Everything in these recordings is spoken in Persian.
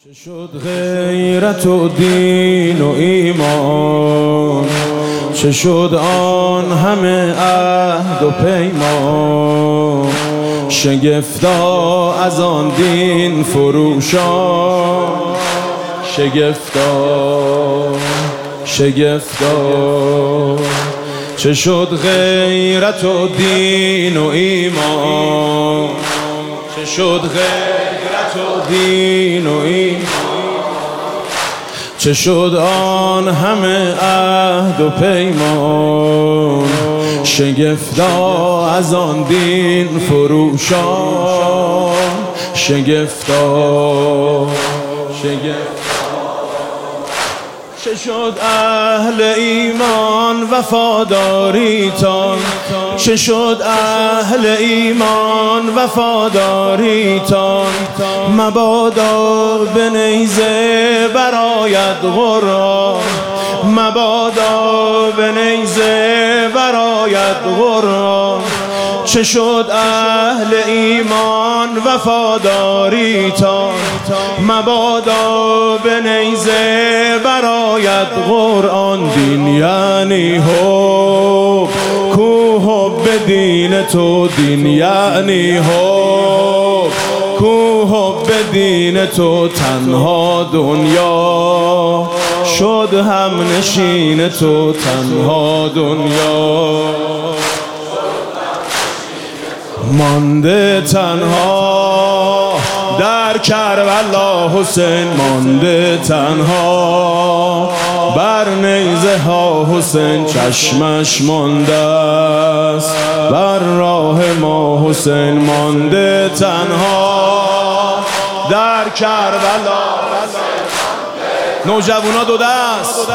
چه شد غیرت و دین و ایمان، چه شد آن همه عهد و پیمان، شگفتا از آن دین فروشان، شگفتا چه شد غیرت و دین و ایمان، چه شد غیرت و دین و ایمان، چه شد آن همه عهد و پیمان، شگفتا از آن دین فروشان، شگفتا چه شد اهل ایمان وفاداریتان، چه شد اهل ایمان وفاداریتان، مبادا به نیزه برآید قرآن، مبادا به نیزه برآید قرآن، چه شد اهل ایمان وفاداریتان، مبادا به نیزه برآید قرآن. دین یعنی حب، کو حب دین تو، دین یعنی حب، کو حب دین تو، تنها دنیا شد هم نشین تو، تنها دنیا مانده تنها در کربلا حسین، مانده تنها بر نیزه ها حسین، چشمش مانده است بر راه ما حسین، مانده تنها در کربلا. نوجوانا دو دست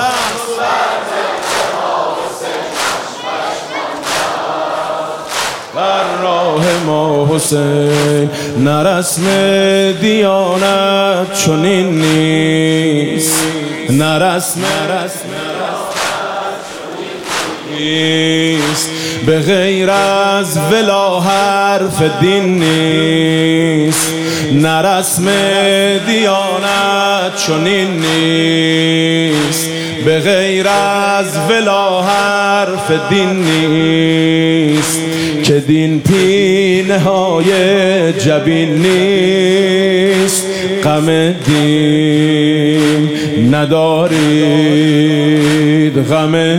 بر راه ما حسین، نه رسم دیانت چنین نیست، نه رسم نیست، به غیر از ولا حرف دین نیست، نه رسم دیانت چنین نیست، به غیر از ولا حرف دین نیست، که دین پینه های جبین نیست، غم دین ندارید، غم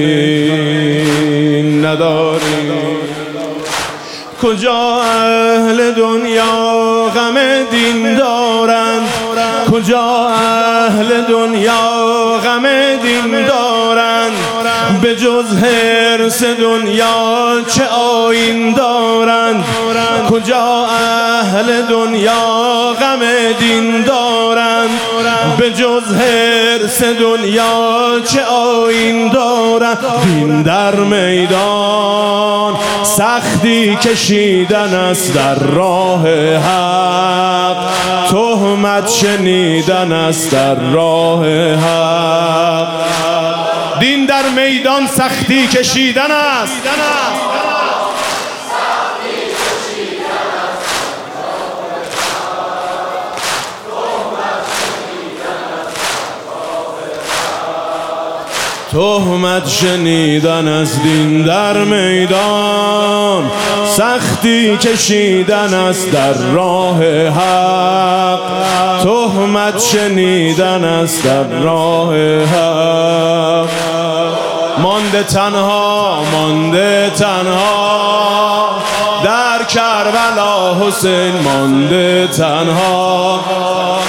دین ندارید. کجا اهل دنیا غم دین دارند، کجا اهل دنیا غم دین دارند، به جز حرص دنیا چه آیین دارند، کجا اهل دنیا غم دین دارند، به جز حرص دنیا چه آیین دارند. دین در میدان سختی کشیدن است در راه حق، تهمت شنیدن است در راه حق. دین در میدان سختی کشیدن است، تهمت شنیدن از دین در میدان، سختی کشیدن است در راه حق، تهمت شنیدن است در راه حق. مانده تنها، مانده تنها در کربلا حسین، مانده تنها